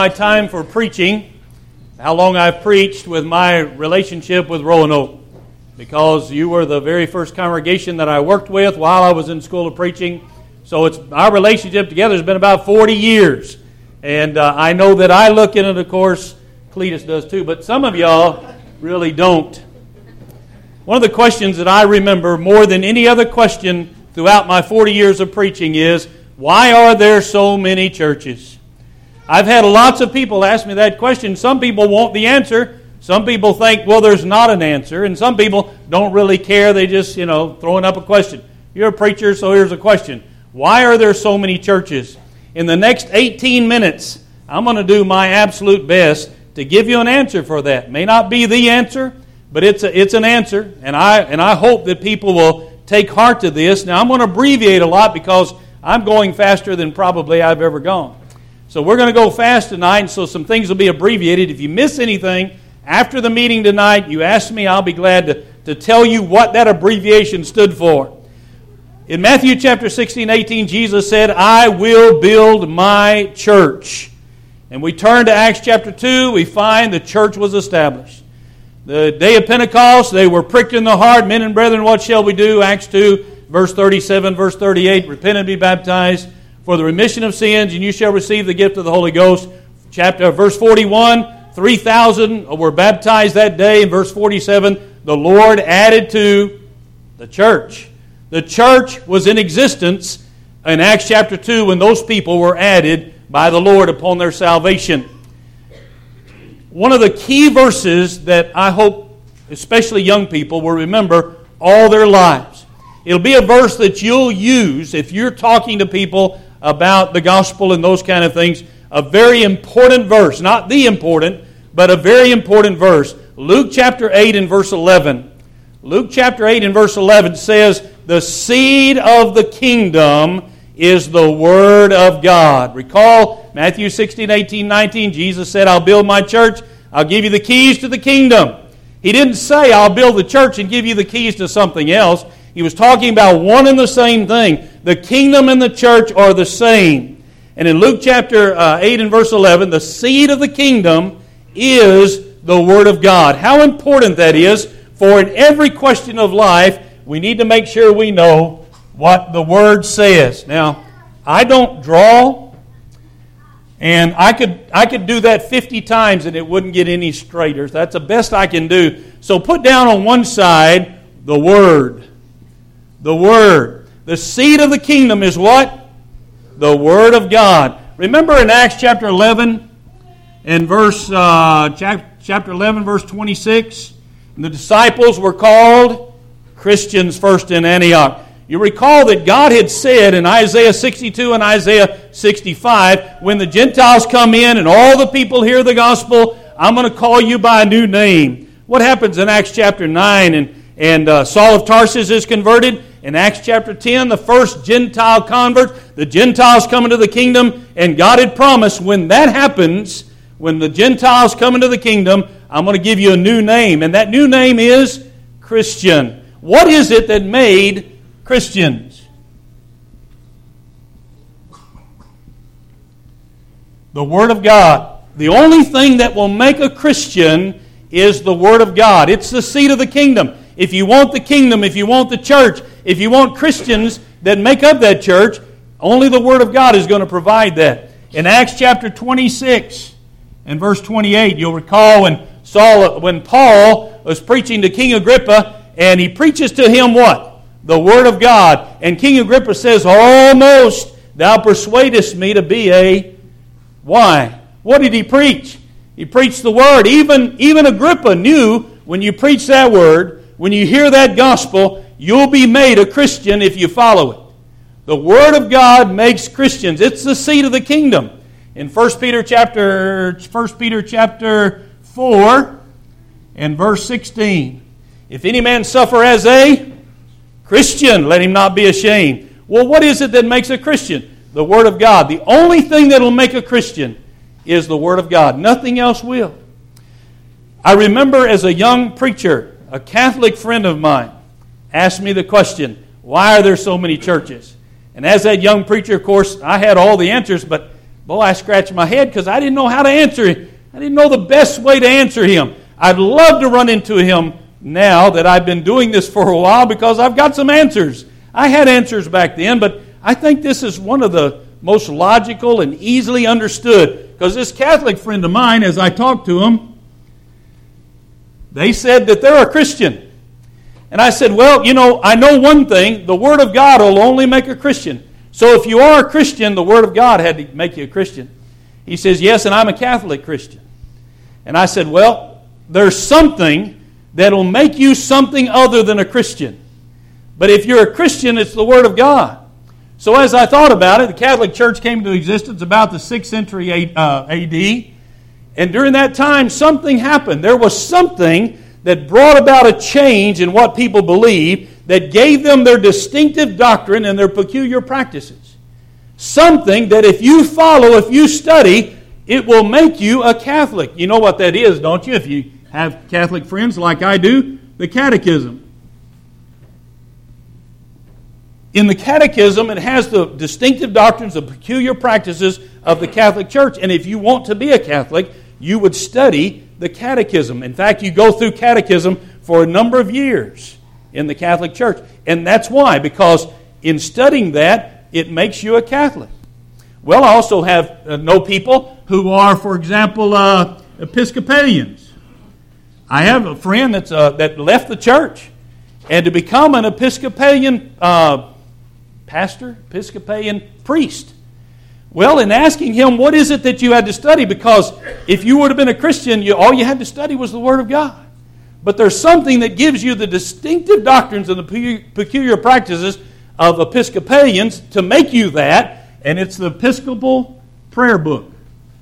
My time for preaching, how long I've preached with my relationship with Roanoke, because you were the very first congregation that I worked with while I was in school of preaching. So our relationship together has been about 40 years. And I know that I look in it, of course, Cletus does too, but some of y'all really don't. One of the questions that I remember more than any other question throughout my 40 years of preaching is, why are there so many churches? I've had lots of people ask me that question. Some people want the answer. Some people think, well, there's not an answer. And some people don't really care. They just, throwing up a question. You're a preacher, so here's a question. Why are there so many churches? In the next 18 minutes, I'm going to do my absolute best to give you an answer for that. May not be the answer, but it's an answer. And I hope that people will take heart to this. Now, I'm going to abbreviate a lot because I'm going faster than probably I've ever gone. So we're going to go fast tonight, so some things will be abbreviated. If you miss anything after the meeting tonight, you ask me, I'll be glad to tell you what that abbreviation stood for. In Matthew chapter 16:18, Jesus said, I will build my church. And we turn to Acts chapter 2, we find the church was established. The day of Pentecost, they were pricked in the heart. Men and brethren, what shall we do? Acts 2, verse 37, verse 38, repent and be baptized for the remission of sins, and you shall receive the gift of the Holy Ghost. Verse 41, 3,000 were baptized that day. In verse 47, the Lord added to the church. The church was in existence in Acts chapter 2 when those people were added by the Lord upon their salvation. One of the key verses that I hope especially young people will remember all their lives. It'll be a verse that you'll use if you're talking to people about the gospel and those kind of things. A very important verse, not the important, but a very important verse. Luke chapter 8 and verse 11. Luke chapter 8 and verse 11 says, the seed of the kingdom is the word of God. Recall Matthew 16, 18, 19. Jesus said, I'll build my church. I'll give you the keys to the kingdom. He didn't say, I'll build the church and give you the keys to something else. He was talking about one and the same thing. The kingdom and the church are the same. And in Luke chapter 8 and verse 11, the seed of the kingdom is the Word of God. How important that is, for in every question of life, we need to make sure we know what the Word says. Now, I don't draw, and I could do that 50 times and it wouldn't get any straighter. That's the best I can do. So put down on one side the Word. The Word. The seed of the kingdom is what? The Word of God. Remember in Acts chapter 11 and chapter 11 verse 26, the disciples were called Christians first in Antioch. You recall that God had said in Isaiah 62 and Isaiah 65, when the Gentiles come in and all the people hear the gospel, I'm going to call you by a new name. What happens in Acts chapter 9? And Saul of Tarsus is converted. In Acts chapter 10, the first Gentile convert, the Gentiles come into the kingdom, and God had promised when that happens, when the Gentiles come into the kingdom, I'm going to give you a new name. And that new name is Christian. What is it that made Christians? The Word of God. The only thing that will make a Christian is the Word of God. It's the seed of the kingdom. If you want the kingdom, if you want the church, if you want Christians that make up that church, only the Word of God is going to provide that. In Acts chapter 26 and verse 28, you'll recall when Paul was preaching to King Agrippa, and he preaches to him what? The Word of God. And King Agrippa says, almost thou persuadest me to be a... Why? What did he preach? He preached the Word. Even Agrippa knew when you preach that Word, when you hear that gospel, you'll be made a Christian if you follow it. The Word of God makes Christians. It's the seed of the kingdom. In 1 Peter chapter 4 and verse 16, if any man suffer as a Christian, let him not be ashamed. Well, what is it that makes a Christian? The Word of God. The only thing that will make a Christian is the Word of God. Nothing else will. I remember as a young preacher, a Catholic friend of mine asked me the question, why are there so many churches? And as that young preacher, of course, I had all the answers, but Boy, I scratched my head because I didn't know how to answer him. I didn't know the best way to answer him. I'd love to run into him now that I've been doing this for a while because I've got some answers. I had answers back then, but I think this is one of the most logical and easily understood. Because this Catholic friend of mine, as I talked to him, they said that they're a Christian. And I said, well, I know one thing. The Word of God will only make a Christian. So if you are a Christian, the Word of God had to make you a Christian. He says, yes, and I'm a Catholic Christian. And I said, well, there's something that will make you something other than a Christian. But if you're a Christian, it's the Word of God. So as I thought about it, the Catholic Church came into existence about the 6th century A.D. And during that time, something happened. There was something that brought about a change in what people believed that gave them their distinctive doctrine and their peculiar practices. Something that if you follow, if you study, it will make you a Catholic. You know what that is, don't you? If you have Catholic friends like I do, the Catechism. In the Catechism, it has the distinctive doctrines, the peculiar practices of the Catholic Church. And if you want to be a Catholic, you would study the Catechism. In fact, you go through Catechism for a number of years in the Catholic Church. And that's why, because in studying that, it makes you a Catholic. Well, I also know people who are, for example, Episcopalians. I have a friend that left the church, and to become an Episcopalian pastor, Episcopalian priest. Well, in asking him, what is it that you had to study? Because if you would have been a Christian, all you had to study was the Word of God. But there's something that gives you the distinctive doctrines and the peculiar practices of Episcopalians to make you that, and it's the Episcopal Prayer Book.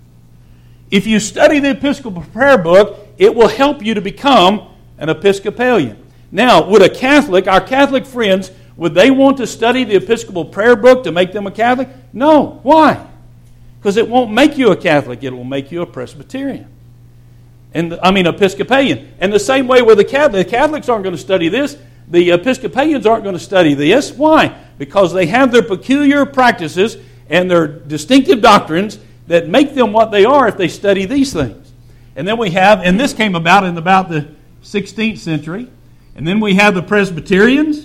If you study the Episcopal Prayer Book, it will help you to become an Episcopalian. Now, would a Catholic, our Catholic friends, would they want to study the Episcopal Prayer Book to make them a Catholic? No. Why? Because it won't make you a Catholic. It will make you a Presbyterian. Episcopalian. And the same way with the Catholics aren't going to study this. The Episcopalians aren't going to study this. Why? Because they have their peculiar practices and their distinctive doctrines that make them what they are if they study these things. And then we have, and this came about in about the 16th century, and then we have the Presbyterians.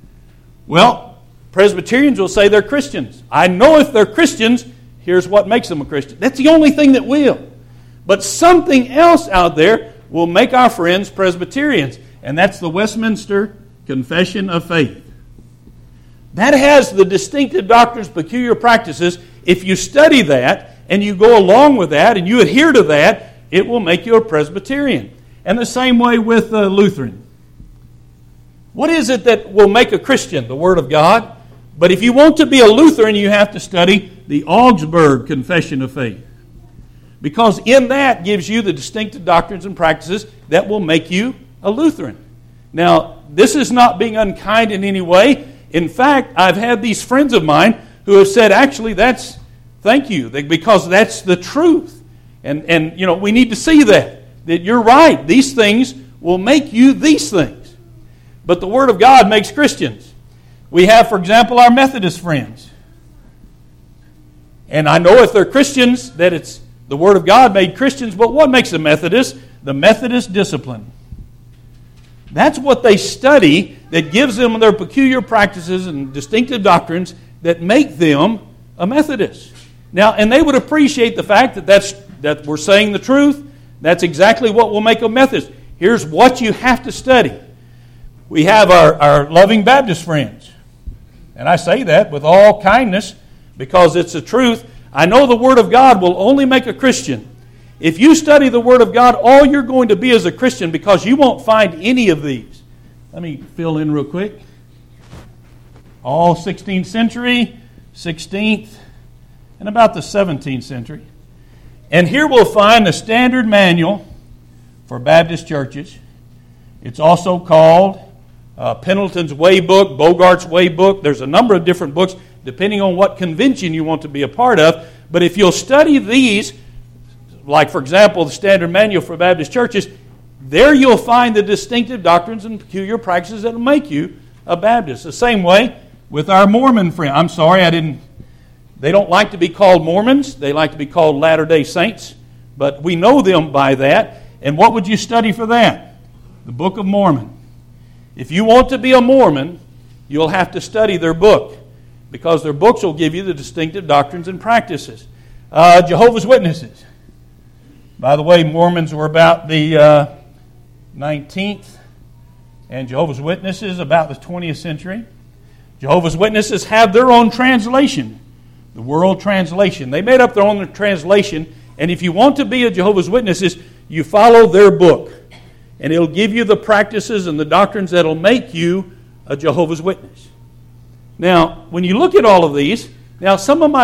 Well, Presbyterians will say they're Christians. I know if they're Christians, here's what makes them a Christian. That's the only thing that will. But something else out there will make our friends Presbyterians, and that's the Westminster Confession of Faith. That has the distinctive doctrines, peculiar practices. If you study that and you go along with that and you adhere to that, it will make you a Presbyterian. And the same way with Lutheran. What is it that will make a Christian? The Word of God. But if you want to be a Lutheran, you have to study the Augsburg Confession of Faith. Because in that gives you the distinctive doctrines and practices that will make you a Lutheran. Now, this is not being unkind in any way. In fact, I've had these friends of mine who have said, actually, thank you, because that's the truth. And we need to see that you're right. These things will make you these things. But the Word of God makes Christians. We have, for example, our Methodist friends. And I know if they're Christians that it's the Word of God made Christians, but what makes a Methodist? The Methodist discipline. That's what they study that gives them their peculiar practices and distinctive doctrines that make them a Methodist. Now, and they would appreciate the fact that we're saying the truth. That's exactly what will make a Methodist. Here's what you have to study. We have our loving Baptist friends. And I say that with all kindness because it's the truth. I know the Word of God will only make a Christian. If you study the Word of God, all you're going to be is a Christian because you won't find any of these. Let me fill in real quick. All 16th century, 16th, and about the 17th century. And here we'll find the standard manual for Baptist churches. It's also called Pendleton's Way Book, Bogart's Way Book. There's a number of different books depending on what convention you want to be a part of. But if you'll study these, like, for example, the Standard Manual for Baptist Churches, there you'll find the distinctive doctrines and peculiar practices that will make you a Baptist. The same way with our Mormon friend. I'm sorry, I didn't They don't like to be called Mormons. They like to be called Latter-day Saints. But we know them by that. And what would you study for that? The Book of Mormon. If you want to be a Mormon, you'll have to study their book, because their books will give you the distinctive doctrines and practices. Jehovah's Witnesses. By the way, Mormons were about the 19th, and Jehovah's Witnesses about the 20th century. Jehovah's Witnesses have their own translation, the World Translation. They made up their own translation, and if you want to be a Jehovah's Witnesses, you follow their book, and it'll give you the practices and the doctrines that'll make you a Jehovah's Witness. Now, when you look at all of these, now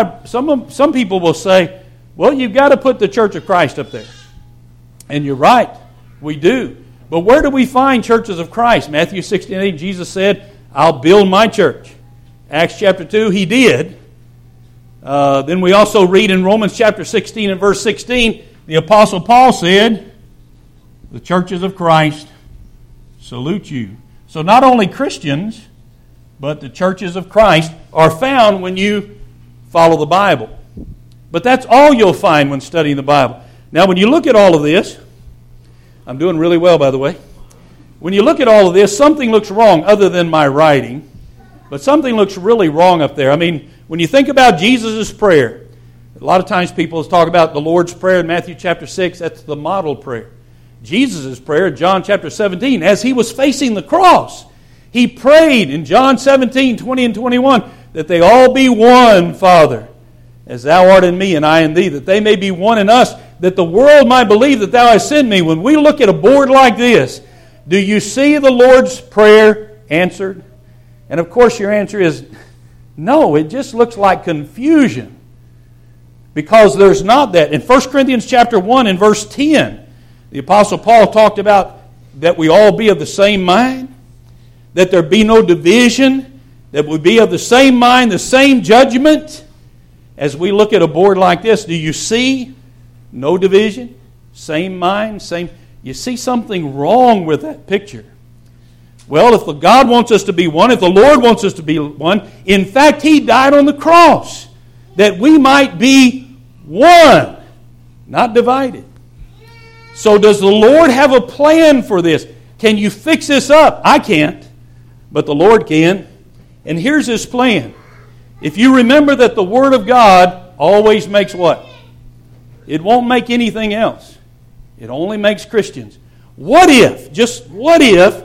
some people will say, well, you've got to put the Church of Christ up there. And you're right, we do. But where do we find churches of Christ? Matthew 16:8, Jesus said, I'll build my church. Acts chapter 2, He did. Then we also read in Romans chapter 16 and verse 16, the Apostle Paul said, the churches of Christ salute you. So not only Christians, but the churches of Christ are found when you follow the Bible. But that's all you'll find when studying the Bible. Now, when you look at all of this, I'm doing really well, by the way. When you look at all of this, something looks wrong other than my writing, but something looks really wrong up there. I mean, when you think about Jesus' prayer, a lot of times people talk about the Lord's Prayer in Matthew chapter 6. That's the model prayer. Jesus' prayer in John chapter 17, as He was facing the cross, He prayed in John 17, 20 and 21, that they all be one, Father, as Thou art in me and I in Thee, that they may be one in us, that the world might believe that Thou hast sent me. When we look at a board like this, do you see the Lord's Prayer answered? And of course your answer is no. It just looks like confusion, because there's not that. In 1 Corinthians chapter 1 and verse 10, the Apostle Paul talked about that we all be of the same mind, that there be no division, that we be of the same mind, the same judgment. As we look at a board like this, do you see no division, same mind, same? You see something wrong with that picture. Well, if God wants us to be one, if the Lord wants us to be one, in fact, He died on the cross that we might be one, not divided. So does the Lord have a plan for this? Can you fix this up? I can't, but the Lord can. And here's His plan. If you remember that the Word of God always makes what? It won't make anything else. It only makes Christians. What if, just what if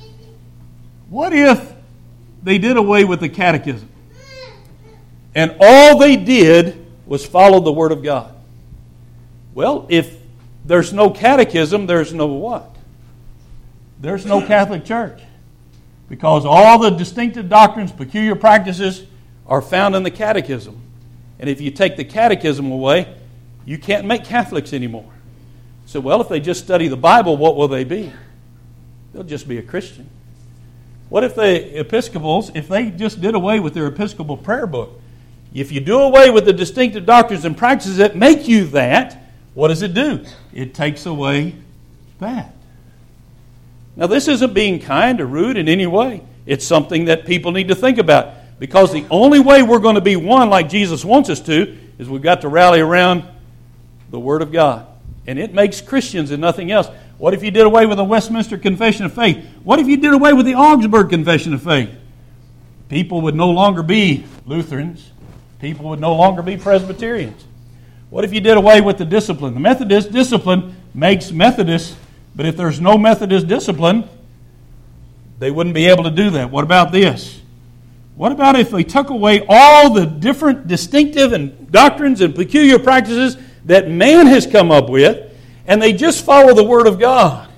they did away with the catechism and all they did was follow the Word of God? Well, if there's no catechism, there's no what? There's no Catholic Church. Because all the distinctive doctrines, peculiar practices are found in the catechism. And if you take the catechism away, you can't make Catholics anymore. So, well, if they just study the Bible, what will they be? They'll just be a Christian. What if the Episcopals, if they just did away with their Episcopal prayer book? If you do away with the distinctive doctrines and practices that make you that, what does it do? It takes away that. Now, this isn't being kind or rude in any way. It's something that people need to think about. Because the only way we're going to be one like Jesus wants us to is we've got to rally around the Word of God. And it makes Christians and nothing else. What if you did away with the Westminster Confession of Faith? What if you did away with the Augsburg Confession of Faith? People would no longer be Lutherans. People would no longer be Presbyterians. What if you did away with the discipline? The Methodist discipline makes Methodists, but if there's no Methodist discipline, they wouldn't be able to do that. What about this? What about if they took away all the different distinctive and doctrines and peculiar practices that man has come up with, and they just follow the Word of God?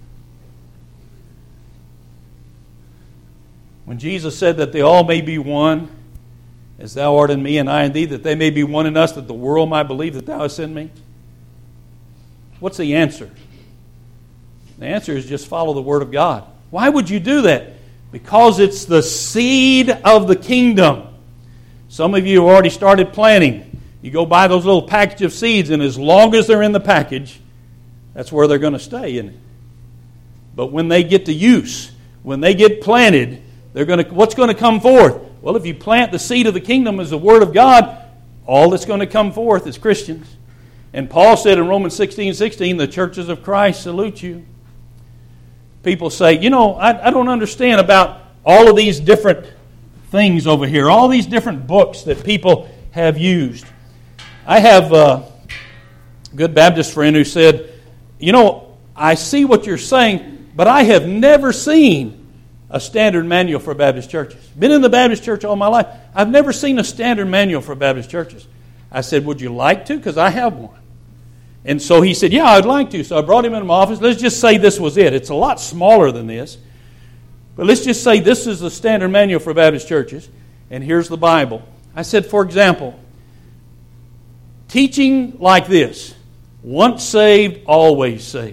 When Jesus said that they all may be one, as Thou art in me and I in Thee, that they may be one in us, that the world might believe that Thou hast sent me. What's the answer? The answer is just follow the Word of God. Why would you do that? Because it's the seed of the kingdom. Some of you have already started planting. You go buy those little package of seeds, and as long as they're in the package, that's where they're going to stay in it. But when they get to use, when they get planted, what's going to come forth? Well, if you plant the seed of the kingdom as the Word of God, all that's going to come forth is Christians. And Paul said in Romans 16:16, the churches of Christ salute you. People say, I don't understand about all of these different things over here, all these different books that people have used. I have a good Baptist friend who said, I see what you're saying, but I have never seen a standard manual for Baptist churches. Been in the Baptist church all my life. I've never seen a standard manual for Baptist churches. I said, would you like to? Because I have one. And so he said, yeah, I'd like to. So I brought him into my office. Let's just say this was it. It's a lot smaller than this. But let's just say this is the standard manual for Baptist churches. And here's the Bible. I said, for example, teaching like this, once saved, always saved.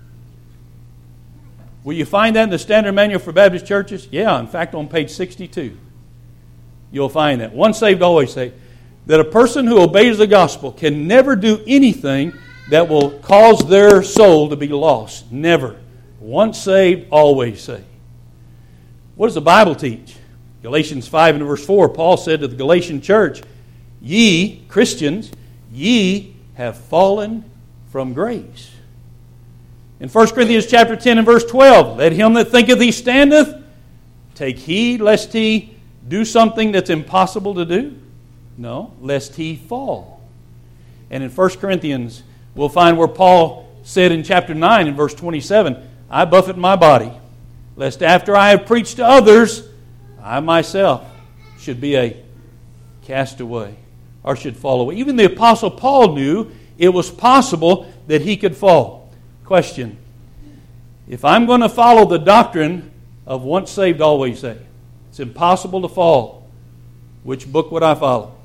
Will you find that in the standard manual for Baptist churches? Yeah, in fact, on page 62, you'll find that. Once saved, always saved. That a person who obeys the gospel can never do anything that will cause their soul to be lost. Never. Once saved, always saved. What does the Bible teach? Galatians 5 and verse 4, Paul said to the Galatian church, ye, Christians, ye have fallen from grace. In 1 Corinthians chapter 10 and verse 12, let him that thinketh he standeth take heed lest he do something that's impossible to do. No, lest he fall. And in 1 Corinthians, we'll find where Paul said in chapter 9 and verse 27, I buffet my body, lest after I have preached to others, I myself should be a castaway or should fall away. Even the Apostle Paul knew it was possible that he could fall. Question, if I'm going to follow the doctrine of once saved, always saved, it's impossible to fall, which book would I follow?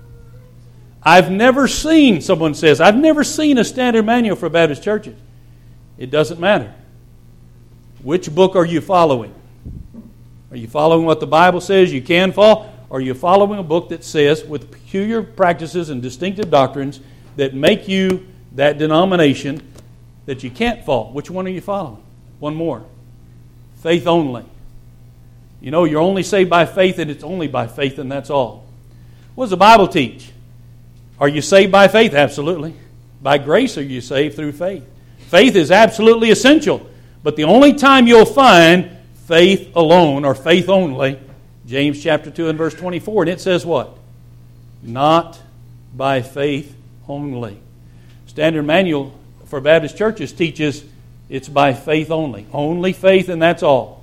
I've never seen, someone says, I've never seen a standard manual for Baptist churches. It doesn't matter. Which book are you following? Are you following what the Bible says you can fall? Or are you following a book that says, with peculiar practices and distinctive doctrines that make you that denomination that you can't fall? Which one are you following? One more. Faith only. You're only saved by faith, and it's only by faith, and that's all. What does the Bible teach? Are you saved by faith? Absolutely. By grace are you saved through faith. Faith is absolutely essential. But the only time you'll find faith alone or faith only, James chapter 2 and verse 24, and it says what? Not by faith only. Standard manual for Baptist churches teaches it's by faith only. Only faith, and that's all.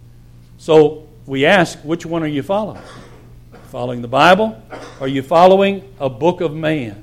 So we ask, which one are you following? Following the Bible? Or are you following a book of man?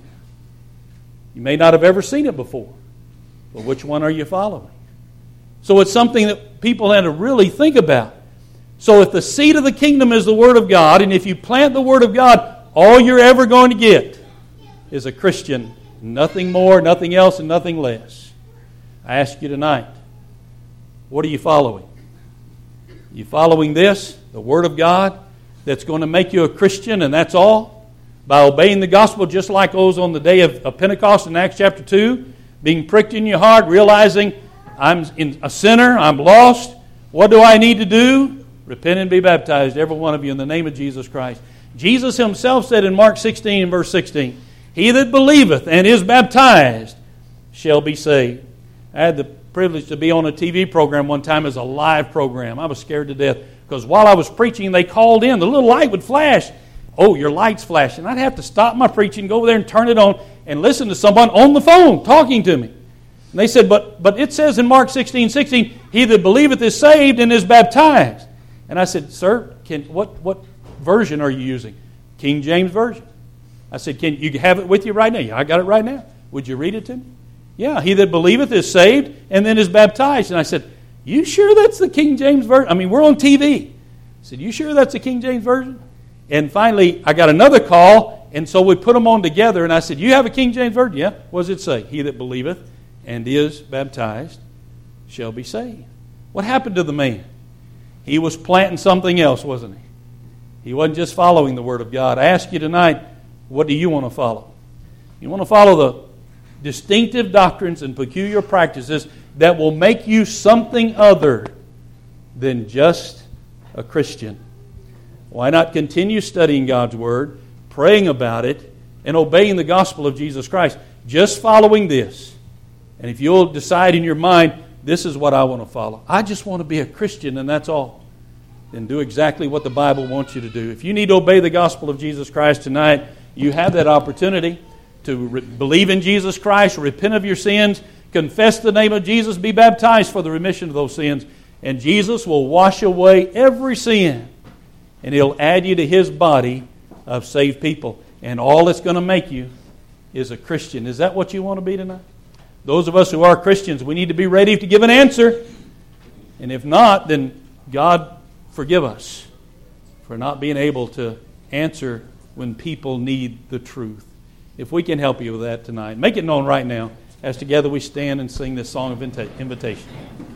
You may not have ever seen it before, but which one are you following? So it's something that people had to really think about. So if the seed of the kingdom is the Word of God, and if you plant the Word of God, all you're ever going to get is a Christian. Nothing more, nothing else, and nothing less. I ask you tonight, what are you following? Are you following this, the Word of God, that's going to make you a Christian, and that's all? By obeying the gospel just like those on the day of Pentecost in Acts chapter 2, being pricked in your heart, realizing I'm a sinner, I'm lost. What do I need to do? Repent and be baptized, every one of you, in the name of Jesus Christ. Jesus himself said in Mark 16 and verse 16, he that believeth and is baptized shall be saved. I had the privilege to be on a TV program one time as a live program. I was scared to death because while I was preaching, they called in. The little light would flash. Oh, your light's flashing. I'd have to stop my preaching, go over there and turn it on and listen to someone on the phone talking to me. And they said, but it says in Mark 16:16, he that believeth is saved and is baptized. And I said, sir, what version are you using? King James Version. I said, can you have it with you right now? Yeah, I got it right now. Would you read it to me? Yeah, he that believeth is saved and then is baptized. And I said, you sure that's the King James Version? I mean, we're on TV. I said, you sure that's the King James Version? And finally, I got another call, and so we put them on together. And I said, you have a King James Version? Yeah. What does it say? He that believeth and is baptized shall be saved. What happened to the man? He was planting something else, wasn't he? He wasn't just following the Word of God. I ask you tonight, what do you want to follow? You want to follow the distinctive doctrines and peculiar practices that will make you something other than just a Christian. Why not continue studying God's Word, praying about it, and obeying the gospel of Jesus Christ. Just following this. And if you'll decide in your mind, this is what I want to follow. I just want to be a Christian and that's all. Then do exactly what the Bible wants you to do. If you need to obey the gospel of Jesus Christ tonight, you have that opportunity to believe in Jesus Christ, repent of your sins, confess the name of Jesus, be baptized for the remission of those sins, and Jesus will wash away every sin, and He'll add you to His body of saved people. And all it's going to make you is a Christian. Is that what you want to be tonight? Those of us who are Christians, we need to be ready to give an answer. And if not, then God forgive us for not being able to answer when people need the truth. If we can help you with that tonight, make it known right now as together we stand and sing this song of invitation.